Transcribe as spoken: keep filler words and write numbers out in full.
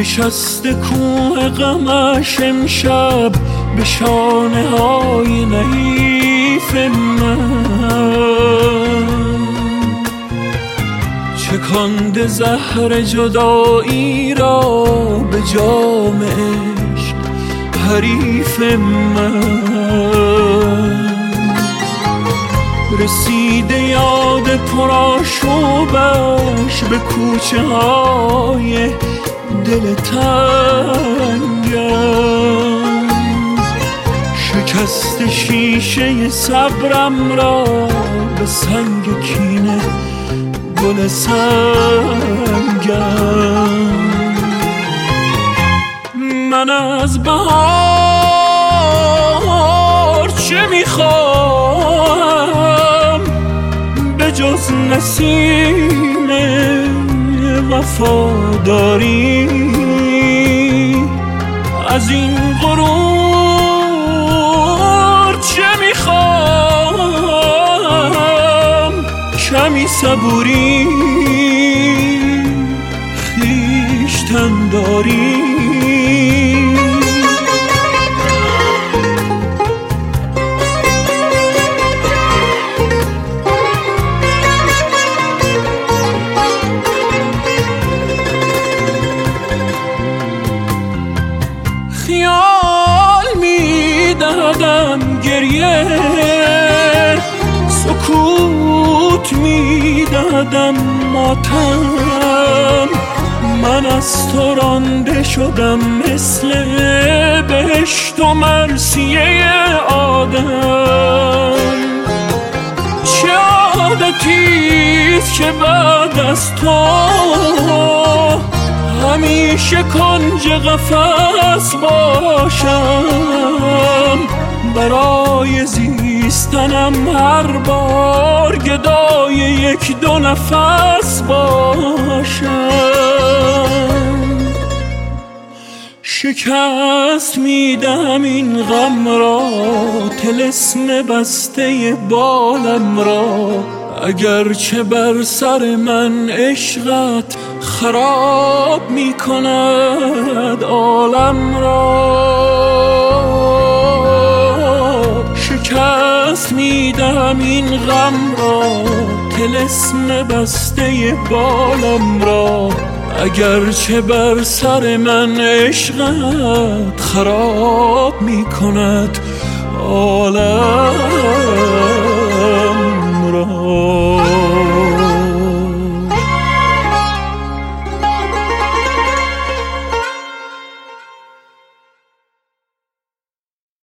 نشسته کوه غمش امشب به شانه های نحیف من، چکانده زهر جدایی را به جام عشق حریف من. رسیده یاد پرآشوبش به کوچه های دل تنگم، شکست شیشه صبرم را به سنگ کینه گل سنگم. من از بهار چه میخوام به جز نسیم وفاداری؟ از این غرور چه میخوام؟ کمی صبوری خویشتن داری. خیال میدادم گریه، سکوت میدادم ماتم. من از تو رانده شدم مثل بهشت و مرثیه آدم. چه عادتیست که بعد از تو همیشه کنج قفس باشم، برای زیستنم هر بار گدای یک دو نفس باشم. شکست میدم این غم را، طلسم بسته بالم را، اگرچه بر سر من عشقت خراب می کند عالم را. شکست میدم این غم را، طلسم بسته بالم را، اگرچه بر سر من عشقت خراب می کند عالم